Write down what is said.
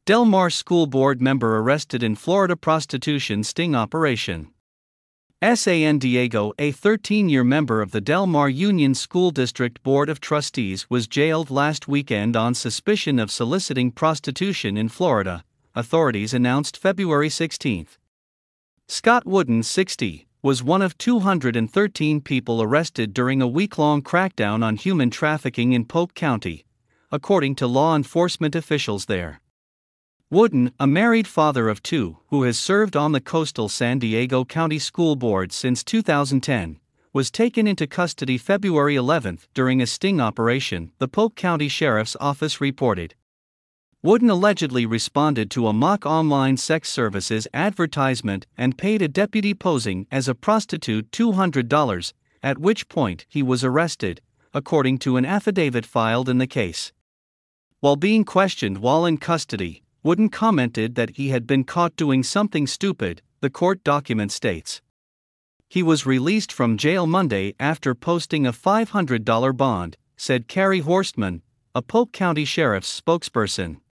Del Mar School Board member arrested in Florida prostitution sting operation. San Diego, a 13-year member of the Del Mar Union School District Board of Trustees, was jailed last weekend on suspicion of soliciting prostitution in Florida, authorities announced February 16. Scott Wooden, 60, was one of 213 people arrested during a week-long crackdown on human trafficking in Polk County, according to law enforcement officials there. Wooden, a married father of two who has served on the coastal San Diego County School Board since 2010, was taken into custody February 11 during a sting operation, the Polk County Sheriff's Office reported. Wooden allegedly responded to a mock online sex services advertisement and paid a deputy posing as a prostitute $200, at which point he was arrested, according to an affidavit filed in the case. While being questioned while in custody, Wooden commented that he had been caught doing something stupid, the court document states. He was released from jail Monday after posting a $500 bond, said Carrie Horstman, a Polk County Sheriff's spokesperson.